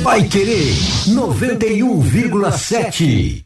Paiquerê 91,7.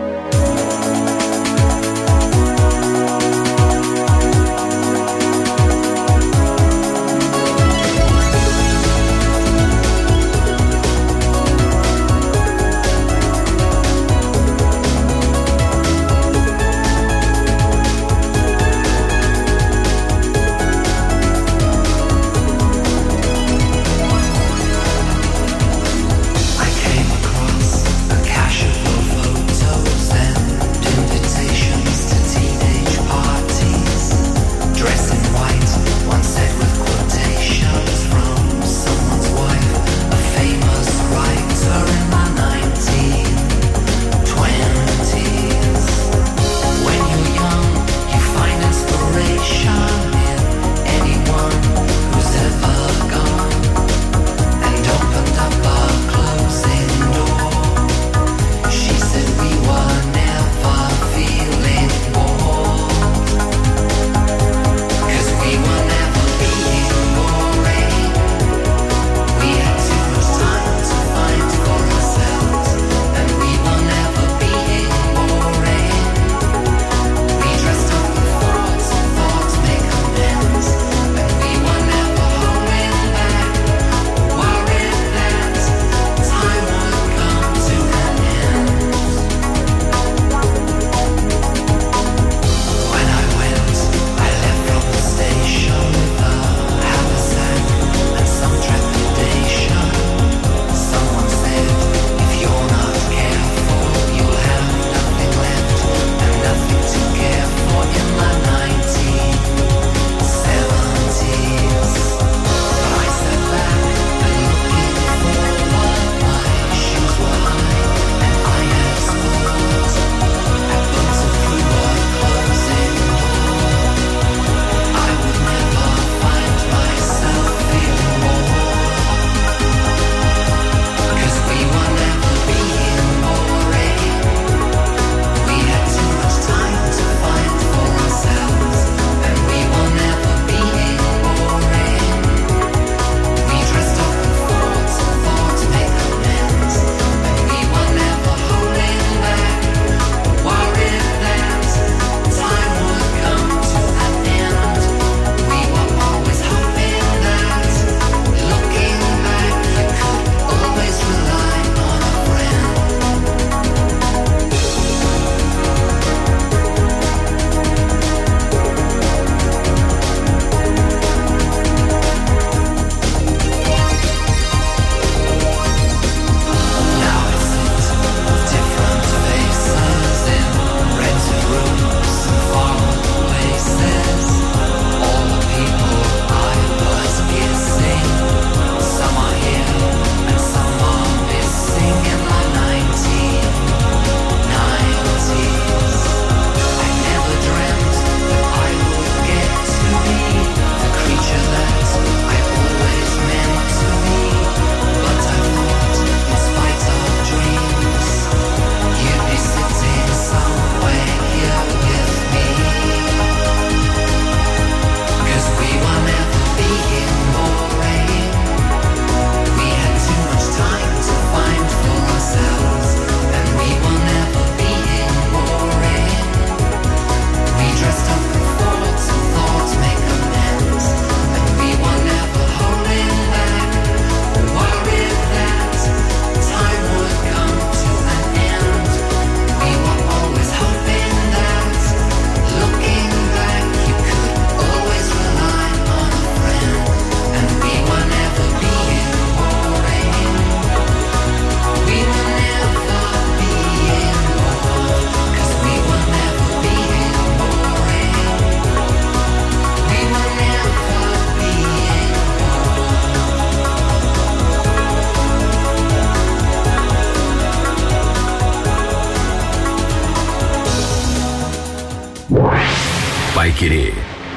Paiquerê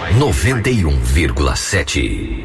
91,7.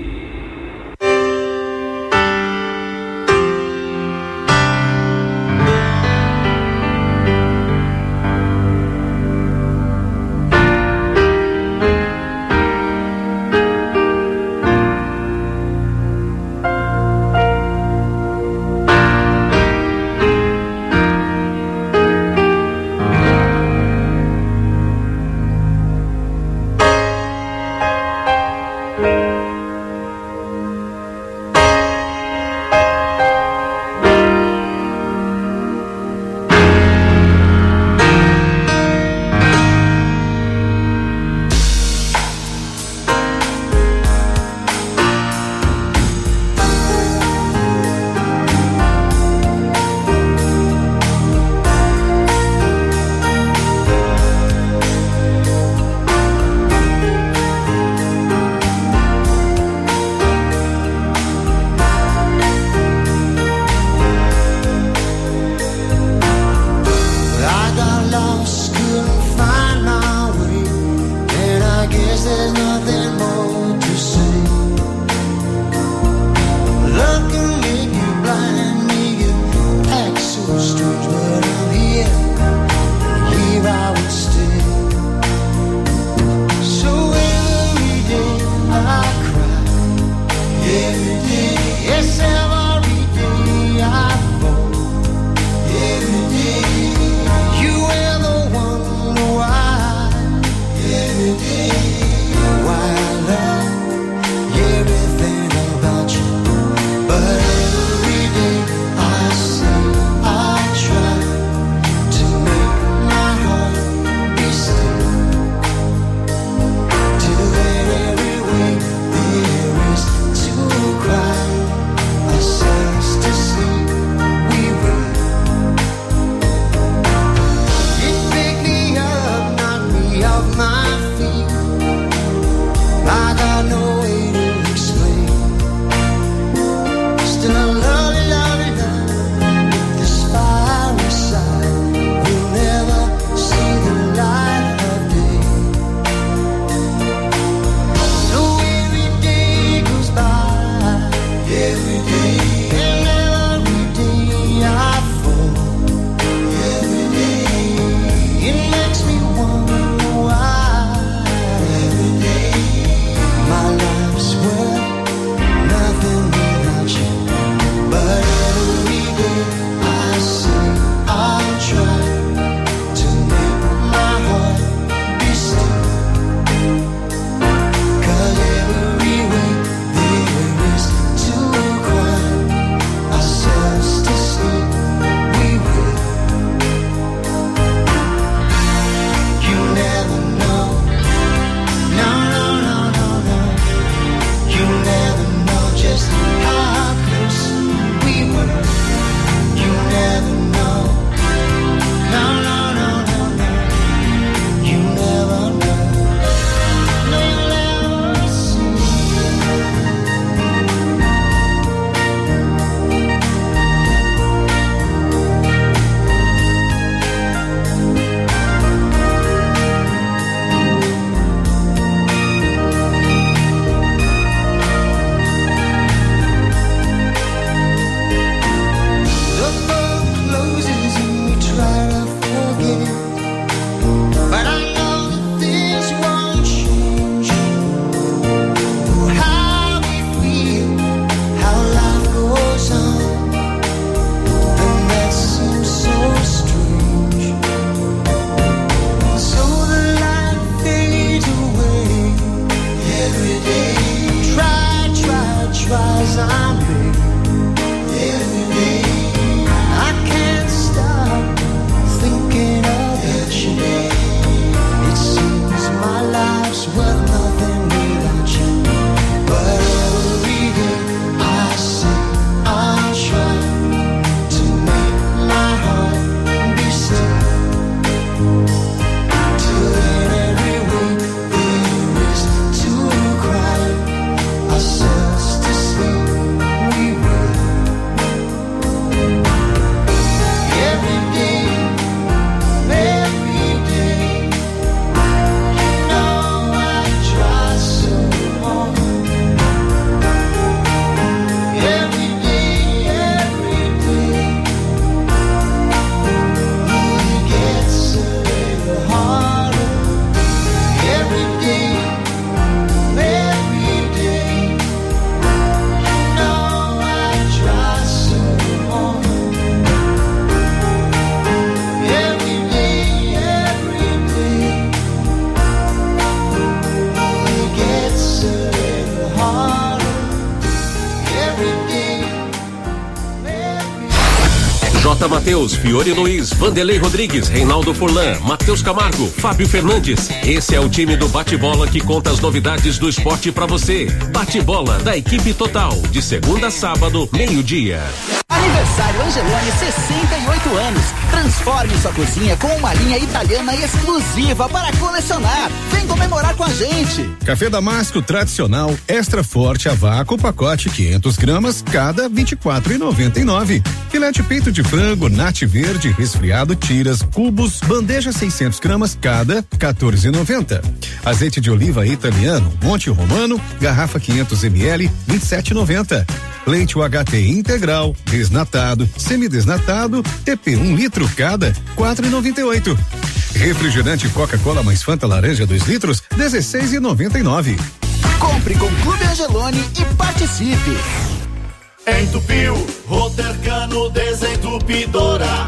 J. Matheus, Fiore Luiz, Vanderlei Rodrigues, Reinaldo Furlan, Matheus Camargo, Fábio Fernandes. Esse é o time do Bate-Bola que conta as novidades do esporte pra você. Bate-Bola da equipe total, de segunda a sábado, meio-dia. Aniversário Angeloni, 68 anos. Transforme sua cozinha com uma linha italiana exclusiva para colecionar. Vem comemorar com a gente. Café Damasco tradicional, extra forte a vácuo, pacote 500 gramas, cada R$24,99. Filé de peito de frango, nate verde, resfriado, tiras, cubos, bandeja 600 gramas, cada R$14,90. Azeite de oliva italiano, Monte Romano, garrafa 500 ml, R$27,90. Leite UHT integral, desnatado, semidesnatado, TP 1 litro cada, R$4,98. Refrigerante Coca-Cola mais Fanta laranja 2 litros, R$16,99. Compre com Clube Angeloni e participe. Entupiu, Rotercano Desentupidora,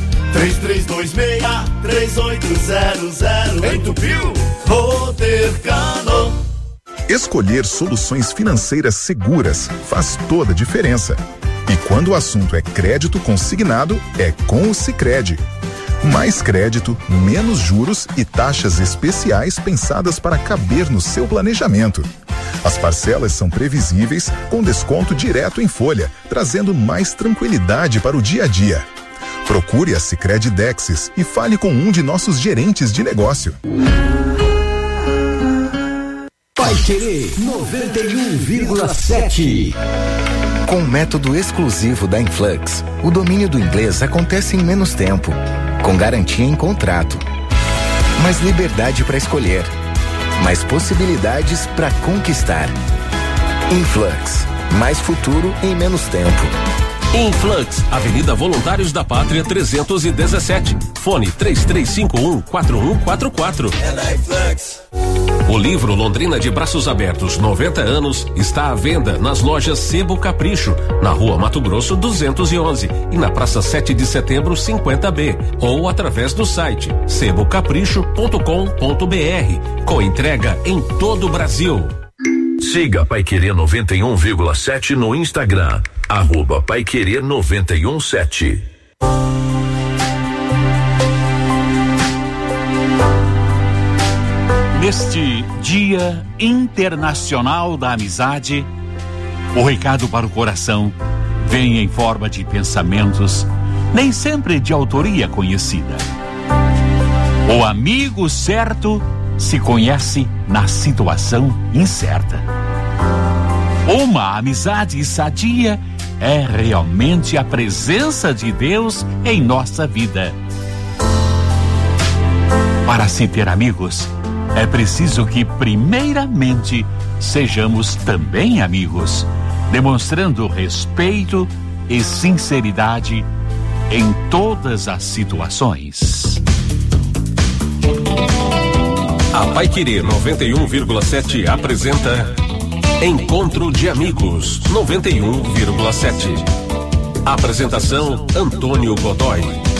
3326-3800. Entupiu, Rotercano. Escolher soluções financeiras seguras faz toda a diferença. E quando o assunto é crédito consignado, é com o Sicredi. Mais crédito, menos juros e taxas especiais pensadas para caber no seu planejamento. As parcelas são previsíveis, com desconto direto em folha, trazendo mais tranquilidade para o dia a dia. Procure a Sicredi Dexis e fale com um de nossos gerentes de negócio. Paiquerê 91,7. Com o método exclusivo da Influx, o domínio do inglês acontece em menos tempo, com garantia em contrato. Mais liberdade para escolher, mais possibilidades para conquistar. Influx, mais futuro em menos tempo. Influx, Avenida Voluntários da Pátria 317. Fone 3351-4144. É da Influx. O livro Londrina de Braços Abertos 90 anos está à venda nas lojas Sebo Capricho, na Rua Mato Grosso 211 e na Praça 7 de Setembro 50B, ou através do site sebocapricho.com.br, com entrega em todo o Brasil. Siga Paiquerê 91,7 no Instagram, @Paiquerê 91,7. Neste Dia Internacional da Amizade, o recado para o coração vem em forma de pensamentos, nem sempre de autoria conhecida. O amigo certo se conhece na situação incerta. Uma amizade sadia é realmente a presença de Deus em nossa vida. Para se ter amigos, é preciso que, primeiramente, sejamos também amigos, demonstrando respeito e sinceridade em todas as situações. A Paiquerê 91,7 apresenta Encontro de Amigos 91,7. Apresentação Antônio Godoy.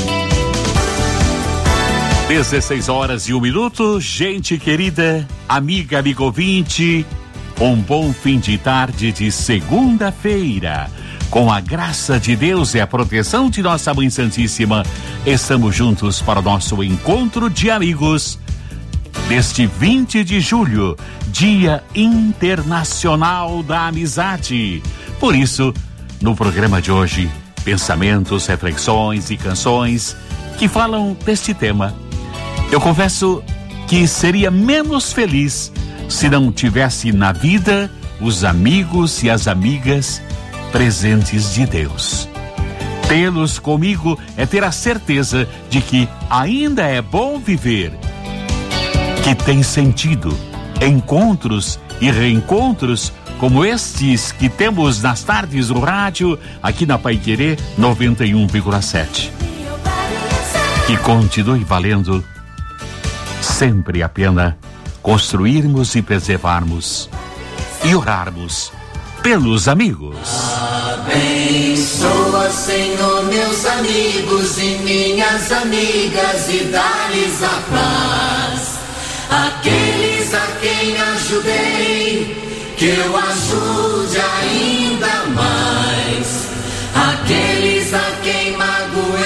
16h01. Gente querida, amiga, amigo ouvinte, um bom fim de tarde de segunda-feira. Com a graça de Deus e a proteção de nossa Mãe Santíssima, estamos juntos para o nosso Encontro de Amigos deste 20 de julho, Dia Internacional da Amizade. Por isso, no programa de hoje, pensamentos, reflexões e canções que falam deste tema. Eu confesso que seria menos feliz se não tivesse na vida os amigos e as amigas presentes de Deus. Tê-los comigo é ter a certeza de que ainda é bom viver, que tem sentido, encontros e reencontros como estes que temos nas tardes do rádio, aqui na Paiquerê 91,7. Que continue valendo sempre a pena construirmos e preservarmos e orarmos pelos amigos. Abençoa, Senhor, meus amigos e minhas amigas e dá-lhes a paz. Aqueles a quem ajudei, que eu ajude ainda mais. Aqueles a quem magoei,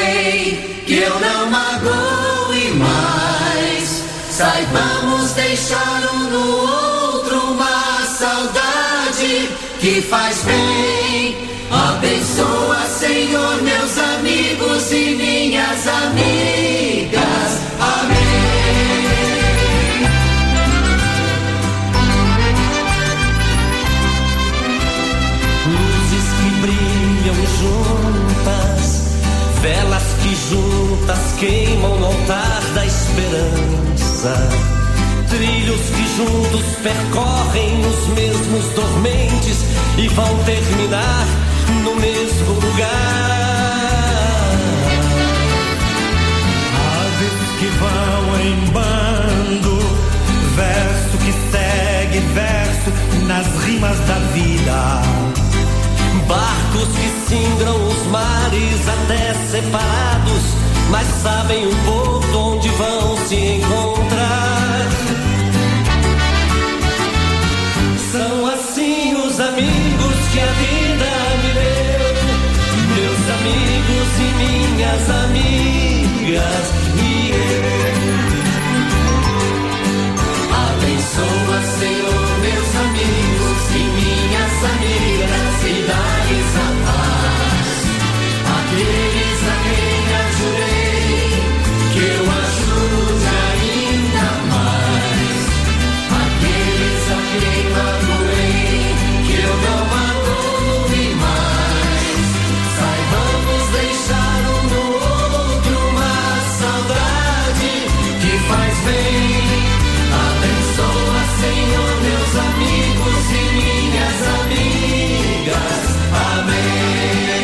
deixar um no outro uma saudade que faz bem. Abençoa, Senhor, meus amigos e minhas amigas. Amém. Luzes que brilham juntas, velas que juntas queimam no altar da esperança, trilhos que juntos percorrem os mesmos dormentes e vão terminar no mesmo lugar. Aves que vão em bando, verso que segue verso nas rimas da vida. Barcos que singram os mares até separados, mas sabem um pouco onde vão se encontrar. São assim os amigos que a vida me deu, meus amigos e minhas amigas e eu. Abençoa, Senhor, meus amigos e minhas amigas e dá-lhes a paz. Aqueles a quem ajudei, que eu ajude ainda mais. Aqueles a quem magoei, que eu não magoe mais. Saibamos deixar um no outro uma saudade que faz bem. Abençoa, Senhor, meus amigos e minhas amigas. Amém.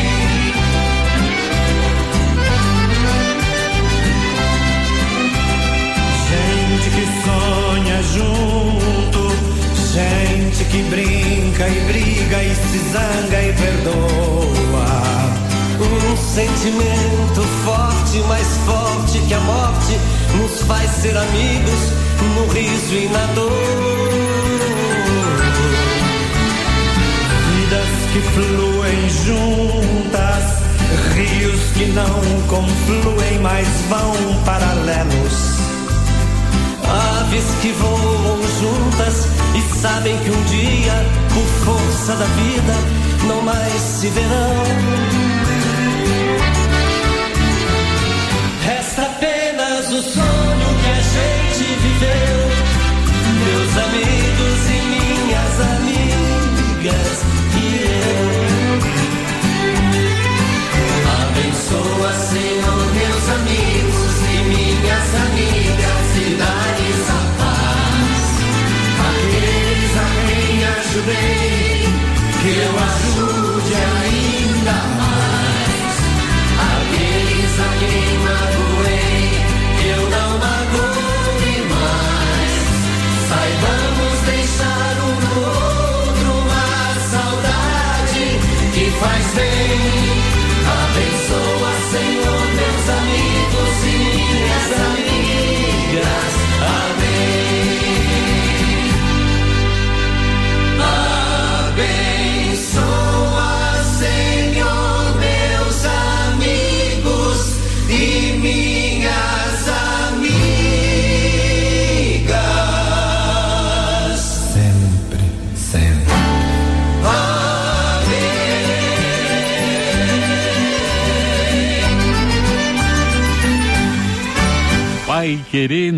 Gente que sonha junto, gente que brinca e briga e se zanga e perdoa. Um sentimento forte, mais forte que a morte, nos faz ser amigos no riso e na dor. Vidas que fluem juntas, rios que não confluem, mas vão paralelos. Aves que voam juntas e sabem que um dia, por força da vida, não mais se verão. Resta apenas o sonho que a gente viveu, meus amigos e minhas amigas e eu. Abençoa, Senhor, meus amigos e minhas amigas e dá-lhes a paz. Aqueles a quem ajudei, que eu ajude ainda mais. Aqueles a quem magoei, que eu não magoe mais. Saibamos deixar um no outro uma saudade que faz bem. Abençoa, Senhor, meus amigos e minhas amigas. Amém. Abençoa, Senhor, meus amigos e minhas amigas. Sempre, sempre. Pai Querer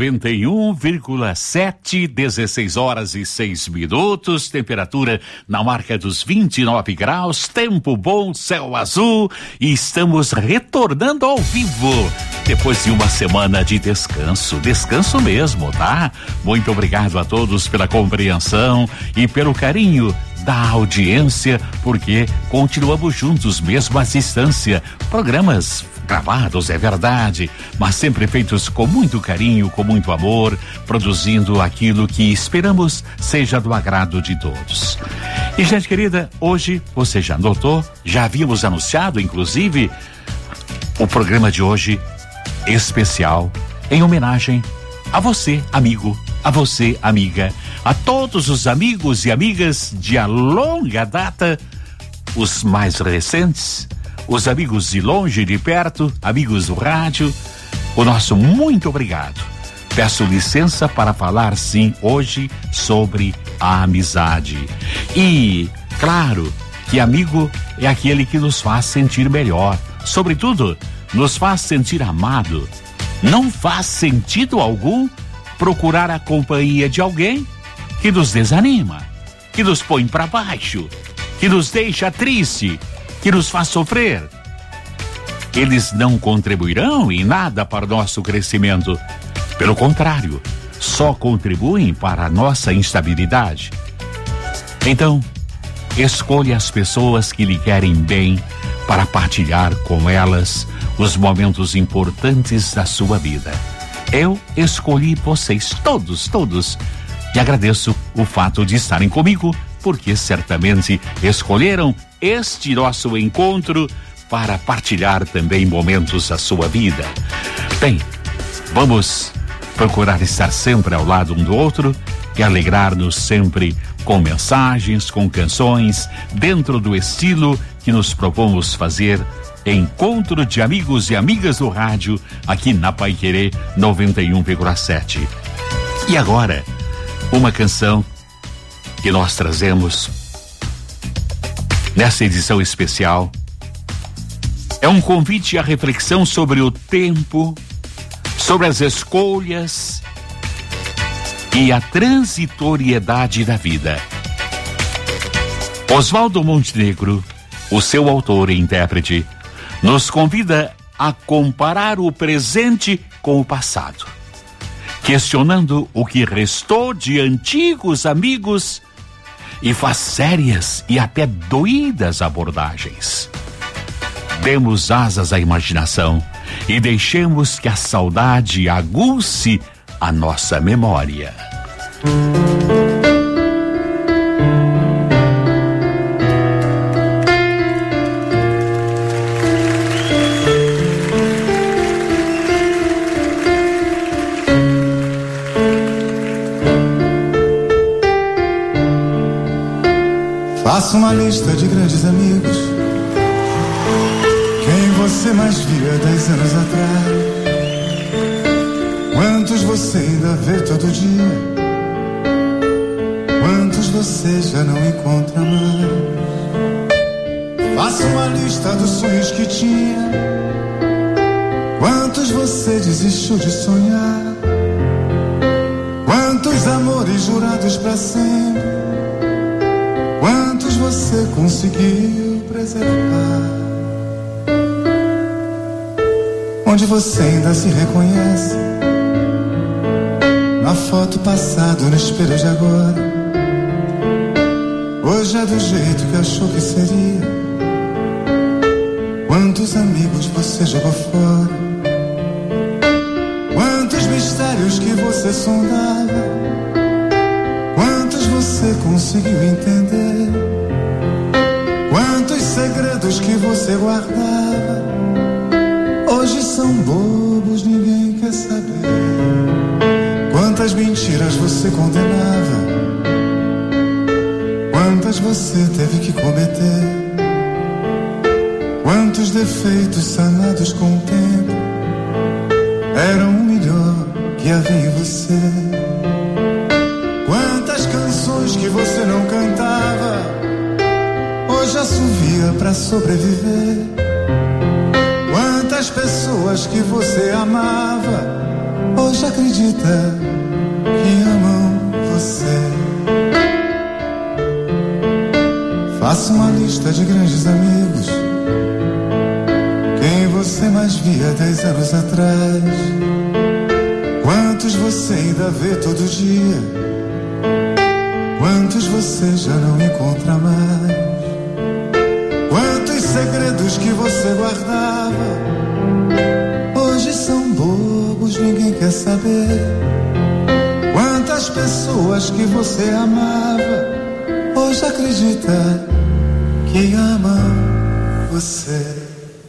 91,7, 16 horas e 6 minutos, temperatura na marca dos 29 graus, tempo bom, céu azul, e estamos retornando ao vivo, depois de uma semana de descanso mesmo, tá? Muito obrigado a todos pela compreensão e pelo carinho da audiência, porque continuamos juntos mesmo à distância, programas gravados, é verdade, mas sempre feitos com muito carinho, com muito amor, produzindo aquilo que esperamos seja do agrado de todos. E, gente querida, hoje, você já notou, já havíamos anunciado, inclusive, o programa de hoje especial em homenagem a você, amigo, a você, amiga, a todos os amigos e amigas de a longa data, os mais recentes, os amigos de longe e de perto, amigos do rádio, o nosso muito obrigado peço licença para falar sim hoje sobre a amizade. E, claro, que amigo é aquele que nos faz sentir melhor, sobretudo, nos faz sentir amado. Não faz sentido algum procurar a companhia de alguém que nos desanima, que nos põe para baixo, que nos deixa triste, que nos faz sofrer. Eles não contribuirão em nada para o nosso crescimento. Pelo contrário, só contribuem para a nossa instabilidade. Então, escolha as pessoas que lhe querem bem para partilhar com elas os momentos importantes da sua vida. Eu escolhi vocês todos, e agradeço o fato de estarem comigo, porque certamente escolheram este nosso encontro para partilhar também momentos da sua vida. Bem, vamos procurar estar sempre ao lado um do outro e alegrar-nos sempre com mensagens, com canções, dentro do estilo que nos propomos fazer. Encontro de amigos e amigas do rádio aqui na Paiquerê 91,7. E agora, uma canção que nós trazemos nessa edição especial é um convite à reflexão sobre o tempo, sobre as escolhas e a transitoriedade da vida. Oswaldo Montenegro, o seu autor e intérprete, nos convida a comparar o presente com o passado, questionando o que restou de antigos amigos e faz sérias e até doídas abordagens. Demos asas à imaginação e deixemos que a saudade aguce a nossa memória. Faça uma lista de grandes amigos, quem você mais via 10 anos atrás, quantos você ainda vê todo dia, quantos você já não encontra mais. Faça uma lista dos sonhos que tinha, quantos você desistiu de sonhar, quantos amores jurados pra sempre, quantos você conseguiu preservar, onde você ainda se reconhece na foto passada, no espelho de agora. Hoje é do jeito que achou que seria, quantos amigos você jogou fora, quantos mistérios que você sondava, quantos você conseguiu entender, quantos segredos que você guardava, hoje são bobos, ninguém quer saber. Quantas mentiras você condenava, quantas você teve que cometer, quantos defeitos sanados com o tempo eram o melhor que havia em você. Quantas canções que você não cantava, hoje assovia pra sobreviver. Quantas pessoas que você amava, hoje acredita que amam você. Faça uma lista de grandes amigos, quem você mais via 10 anos atrás, quantos você ainda vê todo dia, quantos você já não encontra mais, quantos segredos que você guardava, hoje são bobos, ninguém quer saber. Quantas pessoas que você amava, hoje acredita que amam você.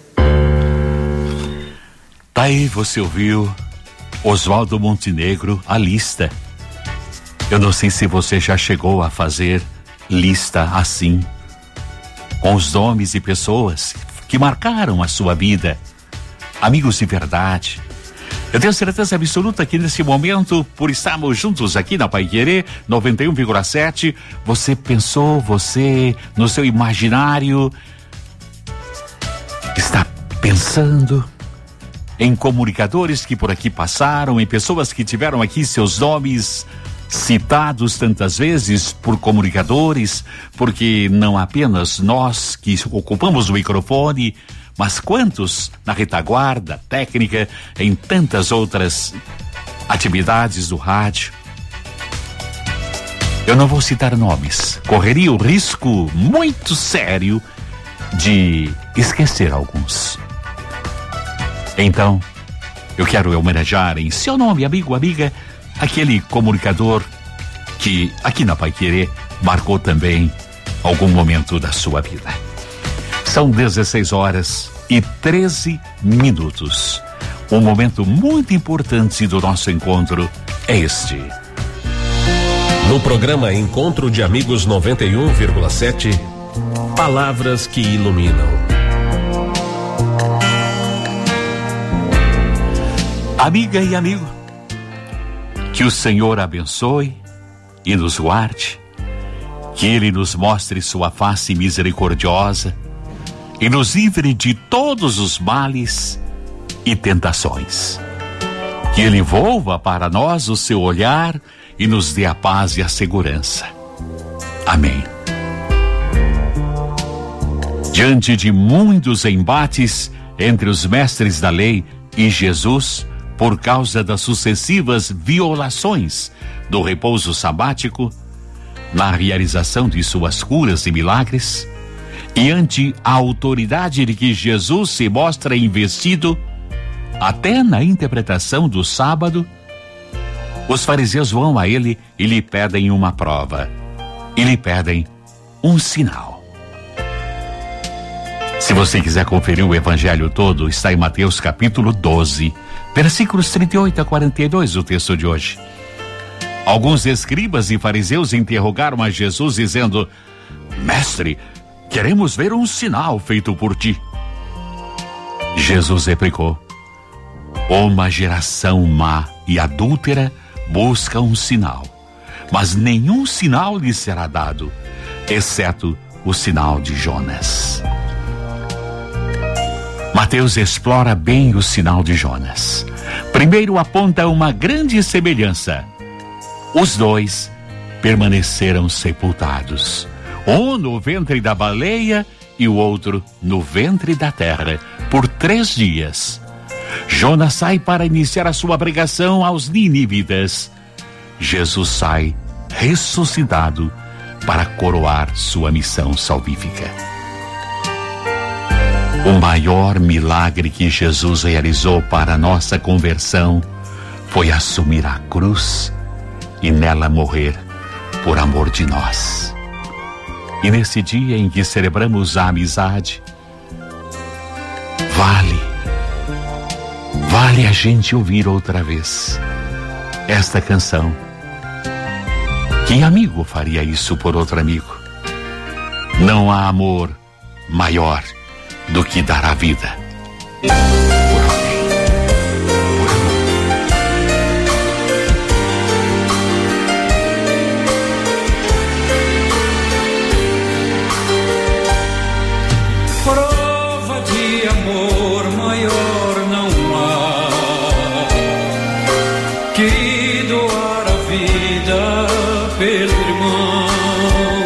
Tá aí, você ouviu Oswaldo Montenegro, a lista. Eu não sei se você já chegou a fazer lista assim, com os nomes e pessoas que marcaram a sua vida, amigos de verdade, Eu tenho certeza absoluta que nesse momento, por estarmos juntos aqui na Paiquerê 91,7, você pensou, você no seu imaginário está pensando em comunicadores que por aqui passaram, em pessoas que tiveram aqui seus nomes citados tantas vezes por comunicadores, porque não apenas nós que ocupamos o microfone, mas quantos na retaguarda técnica, em tantas outras atividades do rádio. Eu não vou citar nomes, correria o risco muito sério de esquecer alguns. Então, eu quero homenagear em seu nome, amigo, amiga, aquele comunicador que aqui na Paiquerê marcou também algum momento da sua vida. São 16h13. Um momento muito importante do nosso encontro é este. No programa Encontro de Amigos 91,7, palavras que iluminam. Amiga e amigo, que o Senhor abençoe e nos guarde, que Ele nos mostre sua face misericordiosa e nos livre de todos os males e tentações. Que Ele volva para nós o seu olhar e nos dê a paz e a segurança. Amém. Diante de muitos embates entre os mestres da lei e Jesus, por causa das sucessivas violações do repouso sabático, na realização de suas curas e milagres, e ante a autoridade de que Jesus se mostra investido, até na interpretação do sábado, os fariseus vão a ele e lhe pedem uma prova, e lhe pedem um sinal. Se você quiser conferir o evangelho todo, está em Mateus capítulo 12, versículos 38 a 42, o texto de hoje. Alguns escribas e fariseus interrogaram a Jesus dizendo: Mestre, queremos ver um sinal feito por ti. Jesus replicou: uma geração má e adúltera busca um sinal, mas nenhum sinal lhe será dado, exceto o sinal de Jonas. Mateus explora bem o sinal de Jonas. Primeiro aponta uma grande semelhança. Os dois permaneceram sepultados, um no ventre da baleia e o outro no ventre da terra, por 3 dias. Jonas sai para iniciar a sua pregação aos nínivitas. Jesus sai ressuscitado para coroar sua missão salvífica. O maior milagre que Jesus realizou para a nossa conversão foi assumir a cruz e nela morrer por amor de nós. E nesse dia em que celebramos a amizade, vale a gente ouvir outra vez esta canção. Que amigo faria isso por outro amigo? Não há amor maior do que dar a vida. Prova de amor maior não há que doar a vida pelo irmão.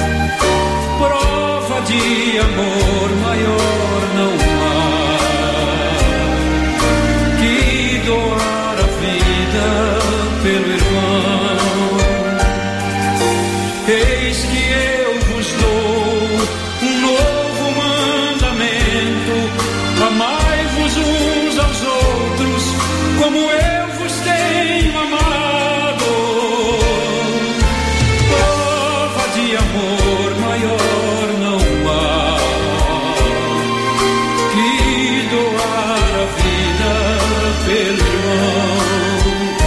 Prova de amor maior não há que doar a vida pelo irmão. Eis que eu vos dou um novo mandamento: amai-vos uns aos outros como eu vos tenho amado. Prova de amor maior não há que doar a vida pelo irmão.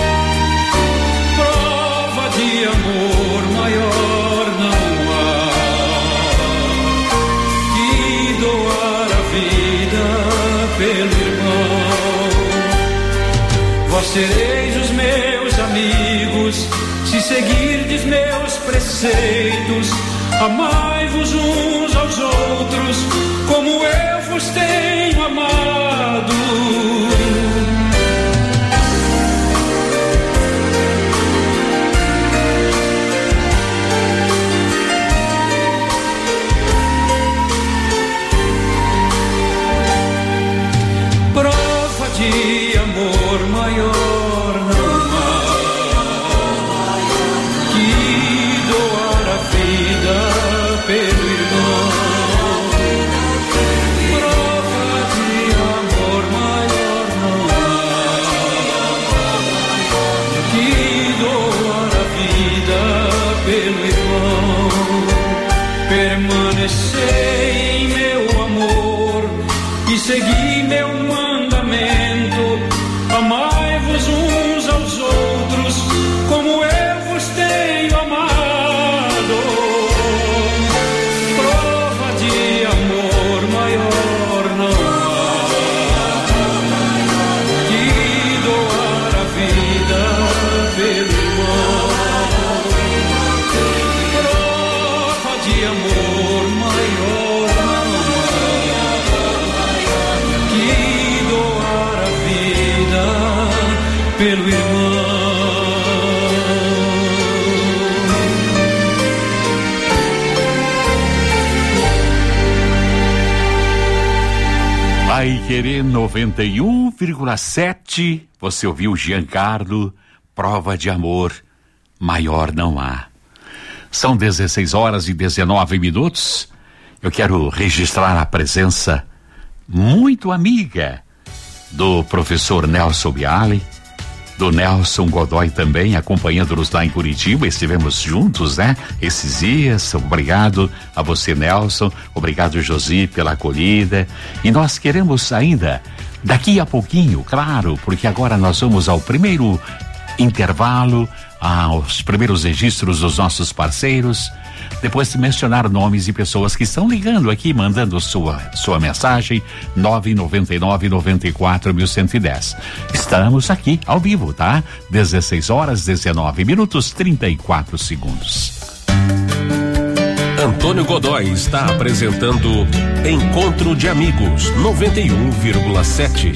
Prova de amor maior não há que doar a vida pelo irmão. Vós sereis os meus amigos, se seguirdes meus preceitos. Amai-vos uns aos outros, como eu vos tenho amado. Prova de amor maior não há que doar a vida pelo irmão. Prova de amor maior não há que doar a vida pelo irmão. Permanecei em meu amor e segui meu mandamento. Amai-vos uns aos outros, como eu vos tenho amado. Prova de amor maior não há que doar a vida pelo irmão. Prova de amor maior não há que doar a vida pelo irmão. Vai Querer 91,7. Você ouviu Giancarlo, Prova de Amor Maior Não Há. São 16h19. Eu quero registrar a presença muito amiga do professor Nelson Bialy, do Nelson Godoy também, acompanhando-nos lá em Curitiba. Estivemos juntos, né? Esses dias. Obrigado a você, Nelson. Obrigado, Josi, pela acolhida. E nós queremos ainda, daqui a pouquinho, claro, porque agora nós vamos ao primeiro intervalo, aos primeiros registros dos nossos parceiros. Depois de mencionar nomes e pessoas que estão ligando aqui, mandando sua mensagem, 999-94-1110. Estamos aqui ao vivo, tá? 16h19, 34 segundos. Antônio Godoy está apresentando Encontro de Amigos 91,7.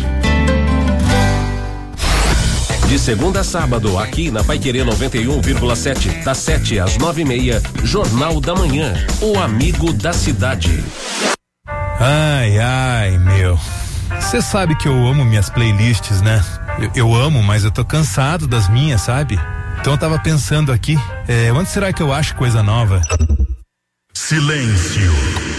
De segunda a sábado, aqui na Paiquerê 91,7, das 7 às 9h30, Jornal da Manhã, o amigo da cidade. Ai, meu. Você sabe que eu amo minhas playlists, né? Eu amo, mas eu tô cansado das minhas, sabe? Então eu tava pensando aqui, onde será que eu acho coisa nova? Silêncio.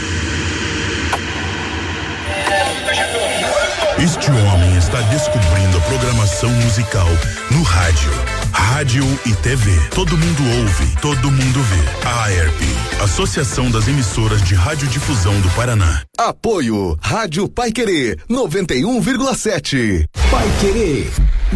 Este homem está descobrindo a programação musical no rádio e TV. Todo mundo ouve, todo mundo vê. A AERP, Associação das Emissoras de Radiodifusão do Paraná. Apoio Rádio Paiquerê 91,7. Paiquerê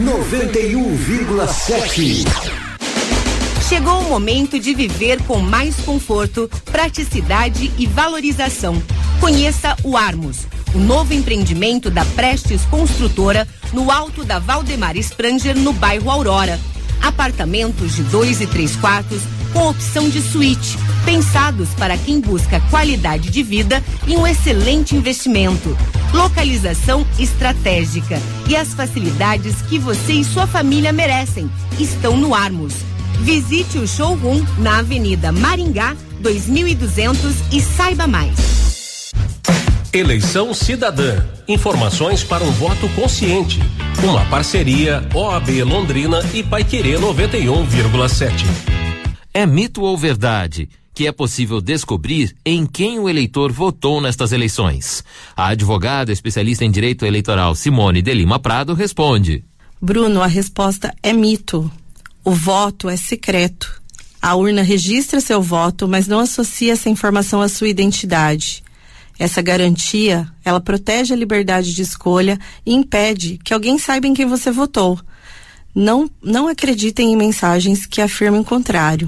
91,7. Chegou o momento de viver com mais conforto, praticidade e valorização. Conheça o Armos, o novo empreendimento da Prestes Construtora, no alto da Valdemar Spranger, no bairro Aurora. Apartamentos de 2 e 3 quartos, com opção de suíte, pensados para quem busca qualidade de vida e um excelente investimento. Localização estratégica e as facilidades que você e sua família merecem estão no Armos. Visite o showroom na Avenida Maringá, 2200 e saiba mais. Eleição Cidadã. Informações para um voto consciente. Uma parceria OAB Londrina e Paiquerê 91,7. É mito ou verdade que é possível descobrir em quem o eleitor votou nestas eleições? A advogada especialista em direito eleitoral Simone de Lima Prado responde. Bruno, a resposta é mito. O voto é secreto. A urna registra seu voto, mas não associa essa informação à sua identidade. Essa garantia, ela protege a liberdade de escolha e impede que alguém saiba em quem você votou. Não acreditem em mensagens que afirmem o contrário.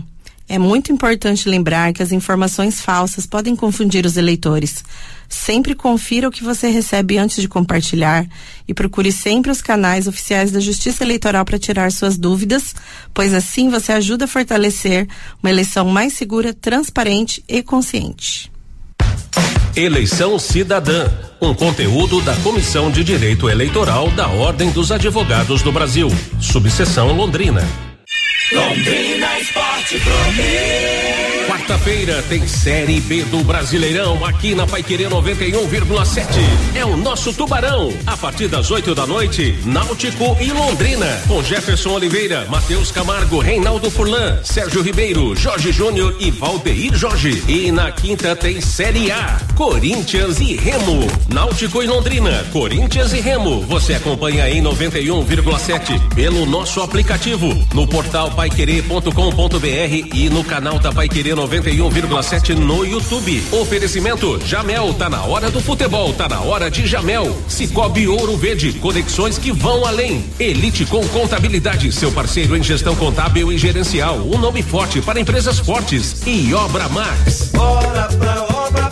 É muito importante lembrar que as informações falsas podem confundir os eleitores. Sempre confira o que você recebe antes de compartilhar e procure sempre os canais oficiais da Justiça Eleitoral para tirar suas dúvidas, pois assim você ajuda a fortalecer uma eleição mais segura, transparente e consciente. Eleição Cidadã, um conteúdo da Comissão de Direito Eleitoral da Ordem dos Advogados do Brasil, subseção Londrina. Londrina Esporte Clube. Quarta-feira tem Série B do Brasileirão aqui na Paiquerê 91,7. É o nosso Tubarão. A partir das 8 da noite, Náutico e Londrina. Com Jefferson Oliveira, Matheus Camargo, Reinaldo Furlan, Sérgio Ribeiro, Jorge Júnior e Valdeir Jorge. E na quinta tem Série A, Corinthians e Remo. Náutico e Londrina, Corinthians e Remo. Você acompanha em 91,7 pelo nosso aplicativo, no portal paiquerê.com.br e no canal da Paiquerê 91,7 no YouTube. Oferecimento Jamel, tá na hora do futebol, tá na hora de Jamel. Cicobi Ouro Verde, conexões que vão além. Elite com Contabilidade, seu parceiro em gestão contábil e gerencial, um nome forte para empresas fortes. E Obra Max. Bora pra obra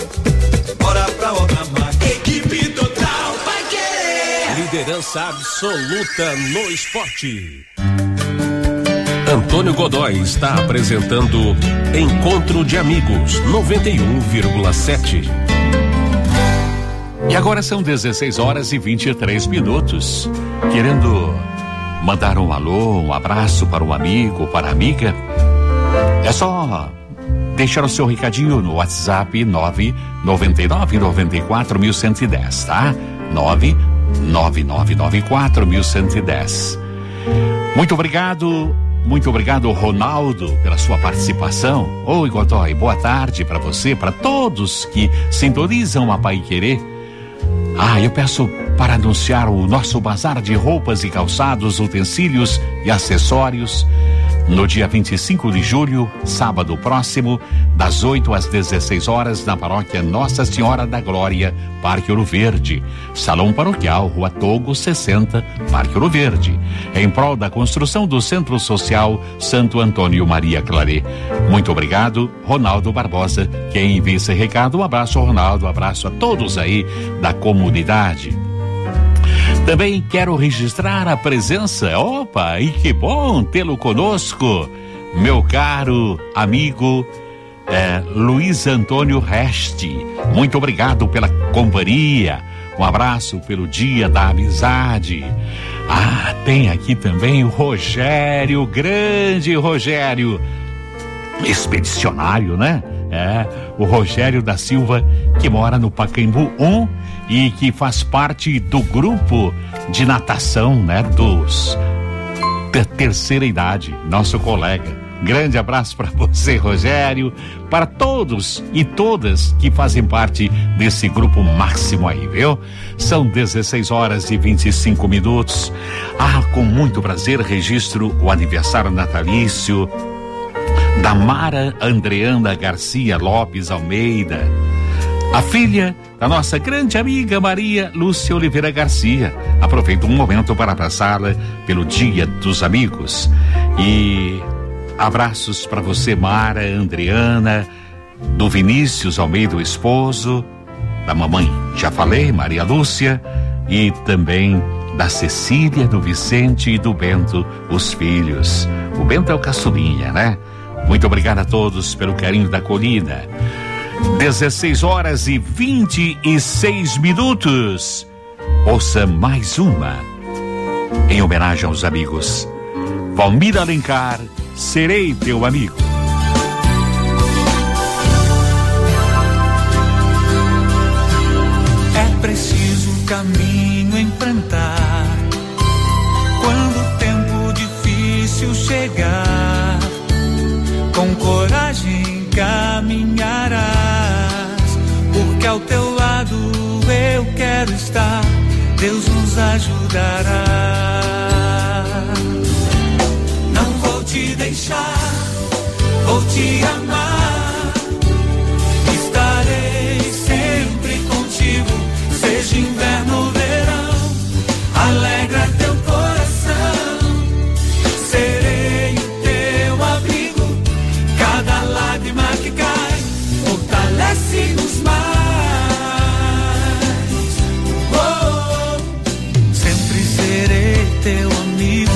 Max. Equipe total vai querer. Liderança absoluta no esporte. Antônio Godoy está apresentando Encontro de Amigos 91,7. E agora são 16 horas e 23 minutos. Querendo mandar um alô, um abraço para um amigo, para a amiga? É só deixar o seu recadinho no WhatsApp 999941110, tá? 999941110. Muito obrigado, Ronaldo, pela sua participação. Oi, Godoy, boa tarde para você, para todos que sintonizam a Paiquerê. Eu peço para anunciar o nosso bazar de roupas e calçados, utensílios e acessórios no dia 25 de julho, sábado próximo, das 8 às 16 horas, na paróquia Nossa Senhora da Glória, Parque Ouro Verde. Salão Paroquial, Rua Togo 60, Parque Ouro Verde. Em prol da construção do Centro Social Santo Antônio Maria Claret. Muito obrigado, Ronaldo Barbosa, quem envia esse recado. Um abraço, Ronaldo, um abraço a todos aí da comunidade. Também quero registrar a presença, e que bom tê-lo conosco, meu caro amigo Luiz Antônio Reste. Muito obrigado pela companhia, um abraço pelo Dia da Amizade. Tem aqui também o Rogério, grande Rogério, expedicionário, né? O Rogério da Silva, que mora no Pacaembu 1 e que faz parte do grupo de natação, né? Da terceira idade, nosso colega. Grande abraço para você, Rogério, para todos e todas que fazem parte desse grupo máximo aí, viu? São 16 horas e 25 minutos. Com muito prazer registro o aniversário natalício da Mara Andreana Garcia Lopes Almeida, a filha da nossa grande amiga Maria Lúcia Oliveira Garcia. Aproveito um momento para abraçá-la pelo Dia dos Amigos. E abraços para você, Mara Andreana, do Vinícius Almeida, o esposo, da mamãe, já falei, Maria Lúcia, e também da Cecília, do Vicente e do Bento, os filhos. O Bento é o caçulinha, né? Muito obrigado a todos pelo carinho da acolhida. 16 horas e 26 minutos. Ouça mais uma, em homenagem aos amigos. Valmir Alencar, Serei Teu Amigo. É preciso um caminho enfrentar quando o tempo difícil chegar. Com coragem caminharás, porque ao teu lado eu quero estar. Deus nos ajudará. Não vou te deixar, vou te amar. Estarei sempre contigo, seja inverno ou verão. Alegra teu coração, serei o teu abrigo. Cada teu amigo.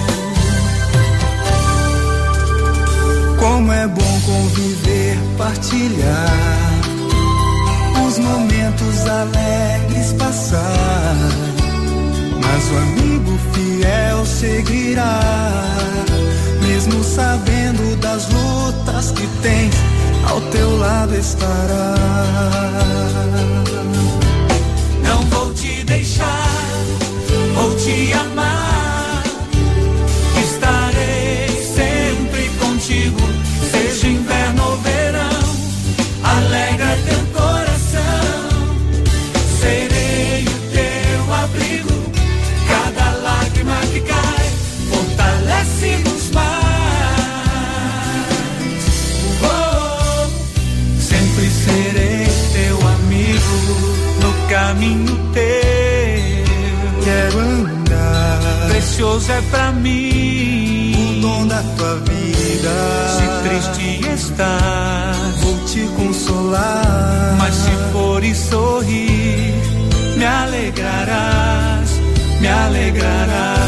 Como é bom conviver, partilhar os momentos alegres passar. Mas o amigo fiel seguirá, mesmo sabendo das lutas que tens, ao teu lado estará. Não vou te deixar, vou te amar, estarei sempre contigo, seja inverno ou verão, alegra teu coração, serei o teu abrigo, cada lágrima que cai, fortalece-nos mais. Oh, sempre serei teu amigo, no caminho teu quero andar, precioso é pra mim o dom da tua vida. Se triste estás, vou te consolar, mas se fores sorrir, me alegrarás, me alegrarás.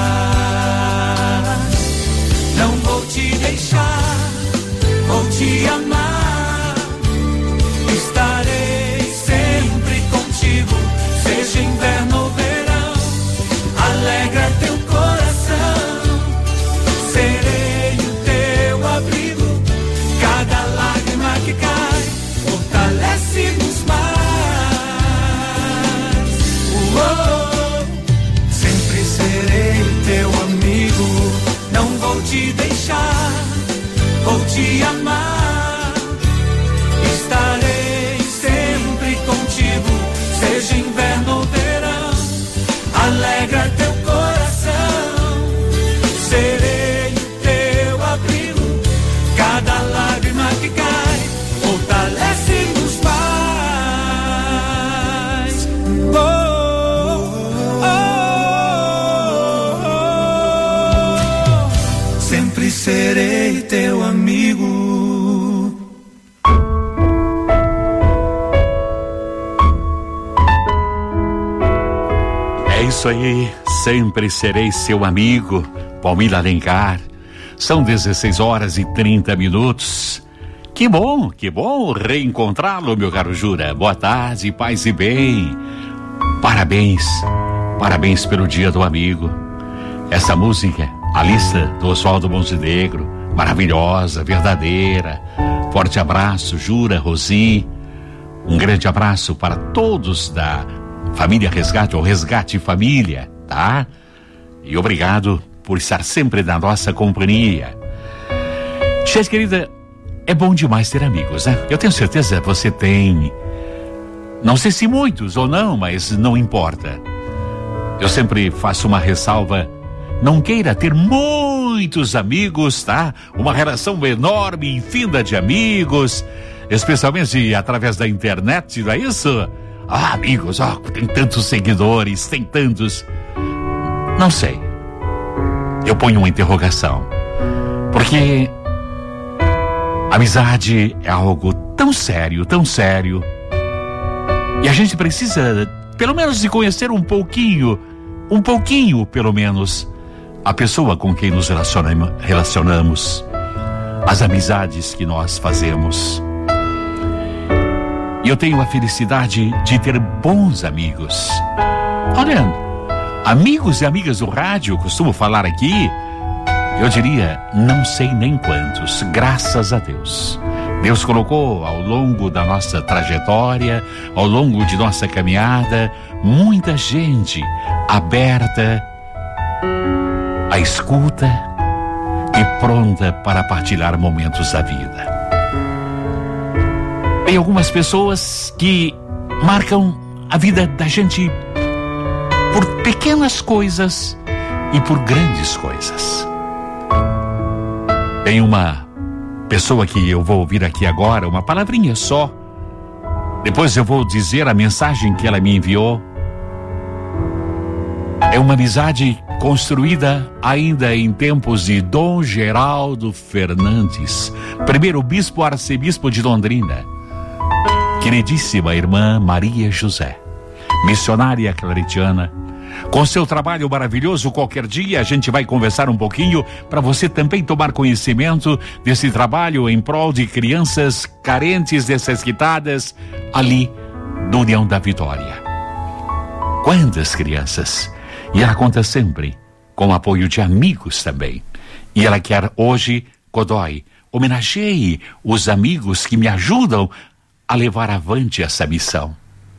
Não vou te deixar, vou te amar, estarei sempre contigo, seja inverno ou verão, alegra teu coração, serei o teu abrigo, cada lágrima que cai, fortalece-nos mais. Oh, sempre serei teu amigo, não vou te deixar, vou te amar, estarei sempre contigo, seja inverno ou verão, alegra teu coração, serei o teu abrigo, cada lágrima que cai, fortalece-nos mais. Oh, oh, oh, sempre serei teu amigo. É isso aí, sempre serei seu amigo, Palmira Alencar. São 16h30. Que bom reencontrá-lo, meu caro Jura. Boa tarde, paz e bem. Parabéns pelo dia do amigo. Essa música, a lista do Oswaldo Montenegro, maravilhosa, verdadeira. Forte abraço, Jura, Rosi. Um grande abraço para todos da Família Resgate ou Resgate Família, tá? E obrigado por estar sempre na nossa companhia. Gente querida, é bom demais ter amigos, né? Eu tenho certeza que você tem, não sei se muitos ou não, mas não importa. Eu sempre faço uma ressalva, não queira ter muitos amigos, tá? Uma relação enorme, infinda de amigos, especialmente através da internet, não é isso? Ah, amigos, tem tantos seguidores, tem tantos... Não sei. Eu ponho uma interrogação. Porque amizade é algo tão sério, tão sério. E a gente precisa, pelo menos, de conhecer um pouquinho, pelo menos, a pessoa com quem nos relacionamos, as amizades que nós fazemos. E eu tenho a felicidade de ter bons amigos. Olha, amigos e amigas do rádio, costumo falar aqui, eu diria, não sei nem quantos, graças a Deus. Deus colocou ao longo da nossa trajetória, ao longo de nossa caminhada, muita gente aberta à escuta e pronta para partilhar momentos da vida. Tem algumas pessoas que marcam a vida da gente por pequenas coisas e por grandes coisas. Tem uma pessoa que eu vou ouvir aqui agora, uma palavrinha só. Depois eu vou dizer a mensagem que ela me enviou. É uma amizade construída ainda em tempos de Dom Geraldo Fernandes, primeiro bispo arcebispo de Londrina. Queridíssima irmã Maria José, missionária claretiana, Com seu trabalho maravilhoso, qualquer dia a gente vai conversar um pouquinho para você também tomar conhecimento desse trabalho em prol de crianças carentes, necessitadas, ali no União da Vitória. Quantas crianças? E ela conta sempre com o apoio de amigos também. E ela quer hoje, Godoy, homenageie os amigos que me ajudam a levar avante essa missão.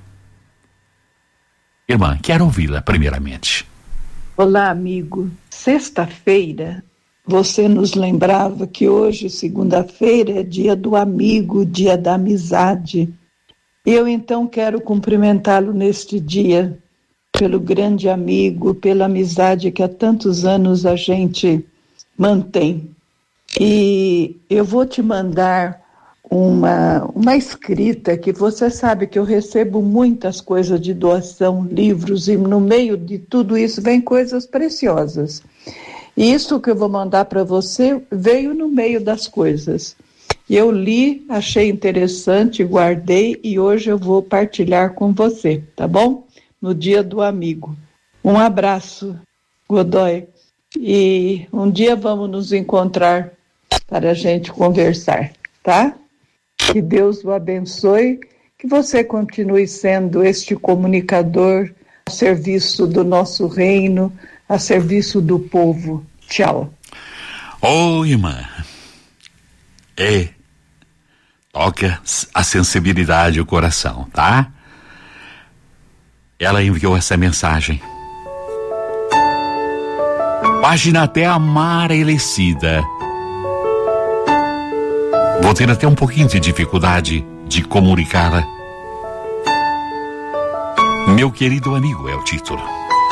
Irmã, quero ouvi-la primeiramente. Olá, amigo. Sexta-feira, você nos lembrava que hoje, segunda-feira, é dia do amigo, dia da amizade. Eu, então, quero cumprimentá-lo neste dia, pelo grande amigo, pela amizade que há tantos anos a gente mantém. E eu vou te mandar uma escrita que você sabe que eu recebo muitas coisas de doação, livros, e no meio de tudo isso vem coisas preciosas. E isso que eu vou mandar para você veio no meio das coisas. Eu li, achei interessante, guardei e hoje eu vou partilhar com você, tá bom? No dia do amigo. Um abraço, Godoy. E um dia vamos nos encontrar para a gente conversar, tá? Que Deus o abençoe, que você continue sendo este comunicador a serviço do nosso reino, a serviço do povo. Tchau. Ô, irmã, toca a sensibilidade, o coração, tá? Ela enviou essa mensagem. Página até amarelecida. Vou ter até um pouquinho de dificuldade de comunicá-la. Meu querido amigo é o título.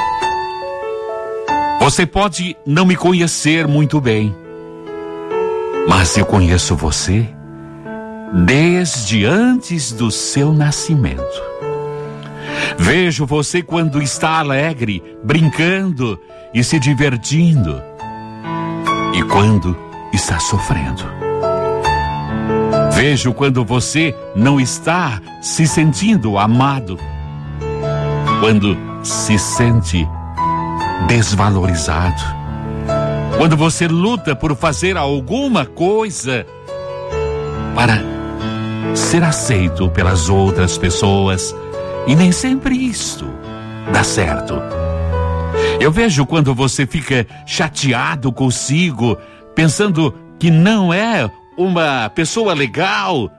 Você pode não me conhecer muito bem, mas eu conheço você desde antes do seu nascimento. Vejo você quando está alegre, brincando e se divertindo, e quando está sofrendo. Vejo quando você não está se sentindo amado, quando se sente desvalorizado, quando você luta por fazer alguma coisa para ser aceito pelas outras pessoas e nem sempre isto dá certo. Eu vejo quando você fica chateado consigo, pensando que não é uma pessoa legal.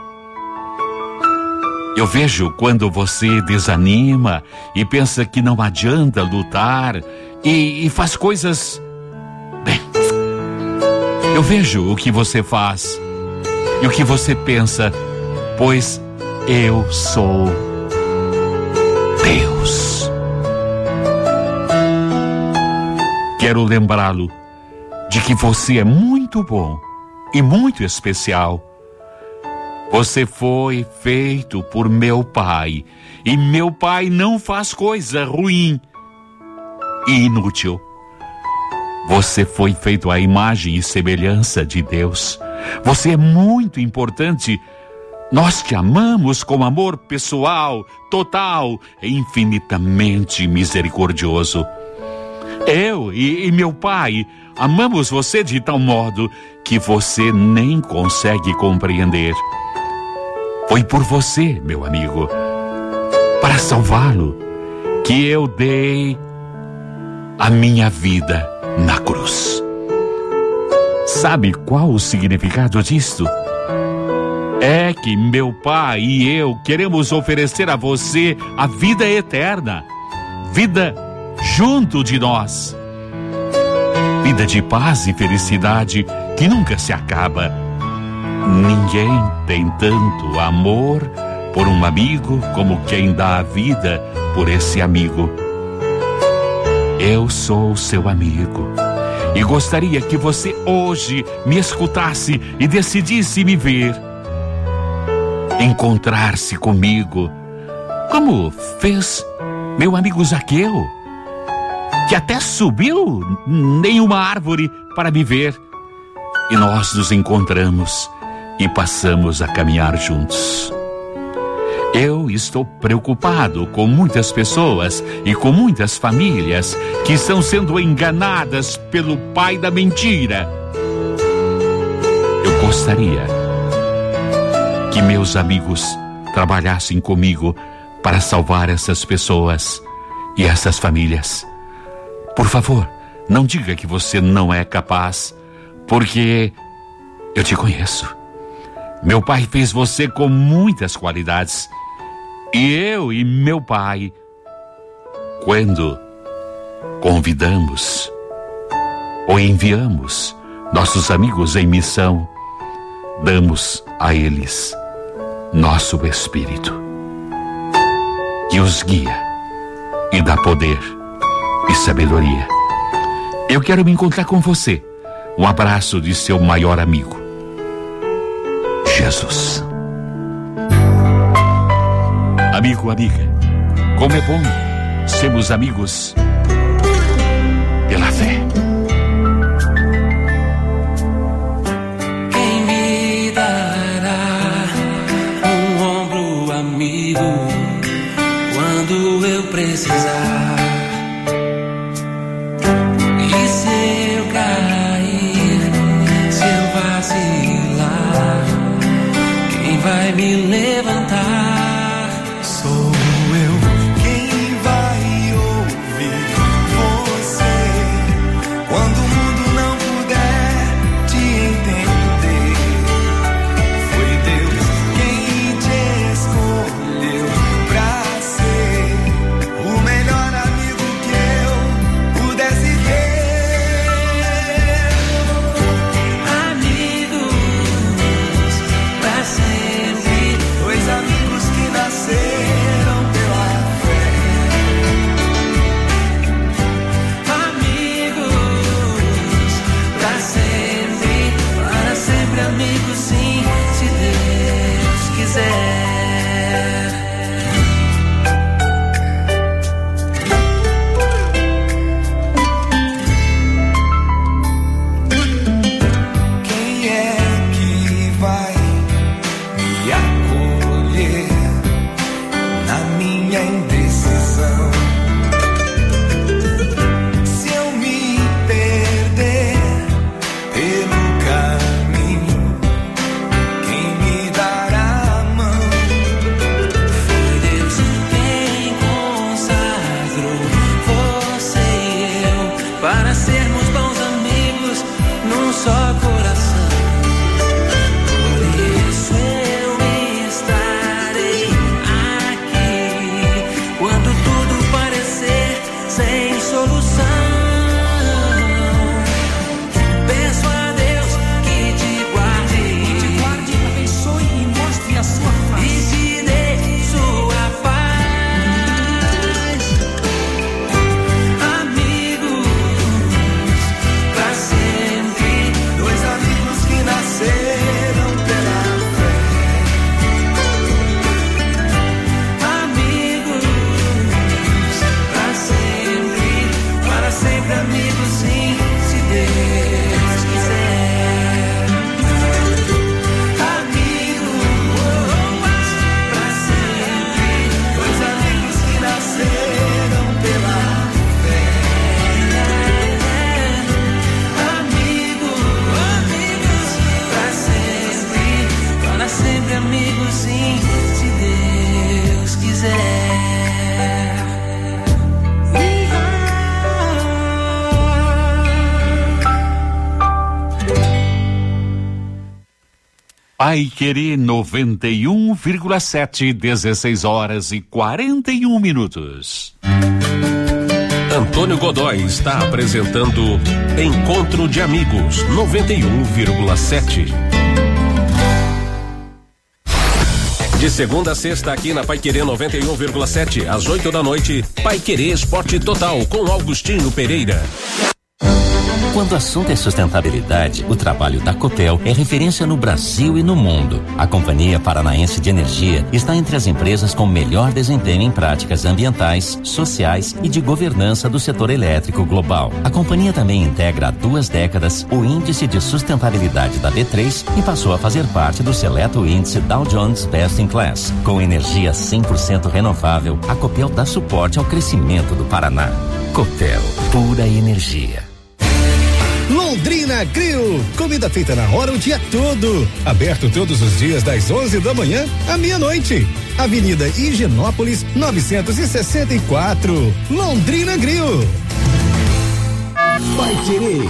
Eu vejo quando você desanima e pensa que não adianta lutar e faz coisas... Bem, eu vejo o que você faz e o que você pensa, pois eu sou Deus. Quero lembrá-lo de que você é muito bom e muito especial. Você foi feito por meu pai, e meu pai não faz coisa ruim e inútil. Você foi feito à imagem e semelhança de Deus. Você é muito importante. Nós te amamos com amor pessoal, total e infinitamente misericordioso. Eu e meu pai amamos você de tal modo que você nem consegue compreender. Foi por você, meu amigo, para salvá-lo, que eu dei a minha vida na cruz. Sabe qual o significado disto? É que meu pai e eu queremos oferecer a você a vida eterna, vida junto de nós, vida de paz e felicidade que nunca se acaba. Ninguém tem tanto amor por um amigo como quem dá a vida por esse amigo. Eu sou seu amigo e gostaria que você hoje me escutasse e decidisse me ver, encontrar-se comigo, como fez meu amigo Zaqueu, que até subiu em uma árvore para me ver, e nós nos encontramos e passamos a caminhar juntos. Eu estou preocupado com muitas pessoas e com muitas famílias que estão sendo enganadas pelo pai da mentira. Eu gostaria que meus amigos trabalhassem comigo para salvar essas pessoas e essas famílias. Por favor, não diga que você não é capaz, porque eu te conheço. Meu pai fez você com muitas qualidades. E eu e meu pai, quando convidamos ou enviamos nossos amigos em missão, damos a eles nosso Espírito, que os guia e dá poder e sabedoria. Eu quero me encontrar com você. Um abraço de seu maior amigo, Jesus. Amigo, amiga, como é bom sermos amigos pela fé. Quem me dará um ombro amigo quando eu precisar? E se eu cair, se eu vacilar, quem vai me levantar? Paiquerê 91,7, 16 horas e 41 minutos. Antônio Godoy está apresentando Encontro de Amigos 91,7. De segunda a sexta aqui na Paiquerê 91,7, às 8 da noite, Paiquerê Esporte Total com Augustinho Pereira. Quando o assunto é sustentabilidade, o trabalho da Copel é referência no Brasil e no mundo. A Companhia Paranaense de Energia está entre as empresas com melhor desempenho em práticas ambientais, sociais e de governança do setor elétrico global. A companhia também integra há 2 décadas o Índice de Sustentabilidade da B3 e passou a fazer parte do seleto índice Dow Jones Best in Class. Com energia 100% renovável, a Copel dá suporte ao crescimento do Paraná. Copel, pura energia. Londrina Grill, comida feita na hora o dia todo. Aberto todos os dias das 11 da manhã à meia-noite. Avenida Higienópolis 964. Londrina Grill. Paiquerê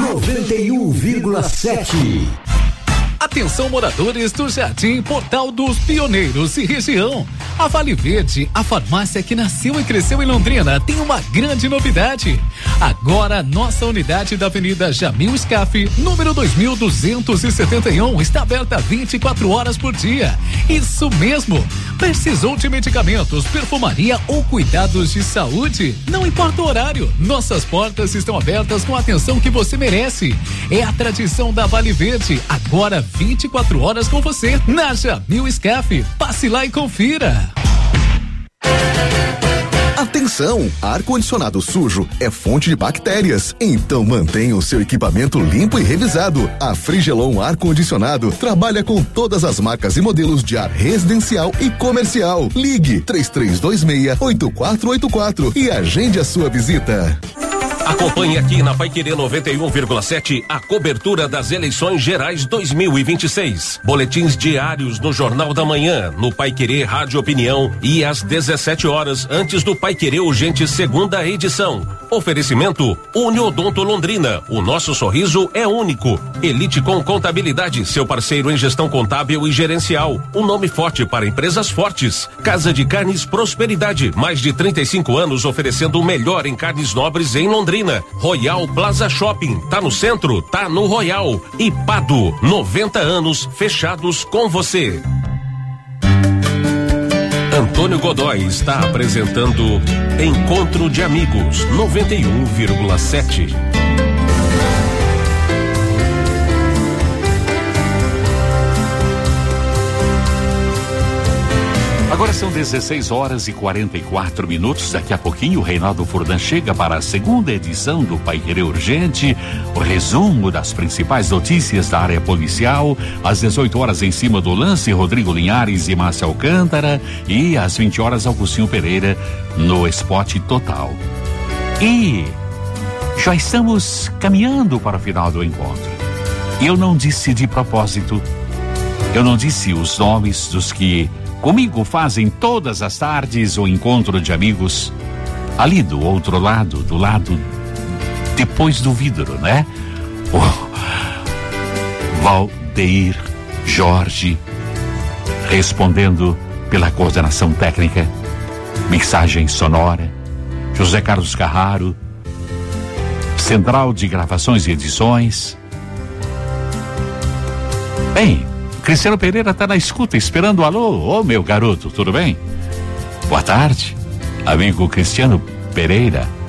91,7. Atenção, moradores do Jardim Portal dos Pioneiros e região. A Vale Verde, a farmácia que nasceu e cresceu em Londrina, tem uma grande novidade. Agora, nossa unidade da Avenida Jamil Scaff, número 2271, está aberta 24 horas por dia. Isso mesmo. Precisou de medicamentos, perfumaria ou cuidados de saúde? Não importa o horário, nossas portas estão abertas com a atenção que você merece. É a tradição da Vale Verde, agora 24 horas com você, na Jamil Scaff. Passe lá e confira. Atenção! Ar-condicionado sujo é fonte de bactérias. Então mantenha o seu equipamento limpo e revisado. A Frigelon Ar-Condicionado trabalha com todas as marcas e modelos de ar residencial e comercial. Ligue 3326-8484 e agende a sua visita. Acompanhe aqui na Paiquerê 91,7 a cobertura das eleições gerais 2026. Boletins diários no Jornal da Manhã, no Paiquerê Rádio Opinião e às 17 horas antes do Paiquerê Urgente 2ª edição. Oferecimento Uniodonto Londrina. O nosso sorriso é único. Elite com Contabilidade, seu parceiro em gestão contábil e gerencial. Um nome forte para empresas fortes. Casa de Carnes Prosperidade. Mais de 35 anos oferecendo o melhor em carnes nobres em Londrina. Royal Plaza Shopping, tá no centro, tá no Royal. E Pado, 90 anos fechados com você. Antônio Godoy está apresentando Encontro de Amigos 91,7. Agora são 16 horas e 44 minutos. Daqui a pouquinho o Reinaldo Furlan chega para a 2ª edição do Paiquerê Urgente, o resumo das principais notícias da área policial. Às 18 horas em cima do lance, Rodrigo Linhares e Márcia Alcântara, e às 20 horas Augustinho Pereira no Esporte Total. E já estamos caminhando para o final do encontro. Eu não disse de propósito, eu não disse os nomes dos que comigo fazem todas as tardes o encontro de amigos ali do outro lado, do lado depois do vidro, né? O Valdeir Jorge respondendo pela coordenação técnica, mixagem sonora, José Carlos Carraro, central de gravações e edições. Bem, Cristiano Pereira tá na escuta, esperando o alô. Ô, meu garoto, tudo bem? Boa tarde, amigo Cristiano Pereira.